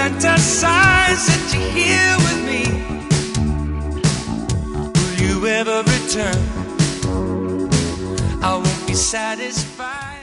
fantasize that you're here with me. Will you ever return? I won't be satisfied.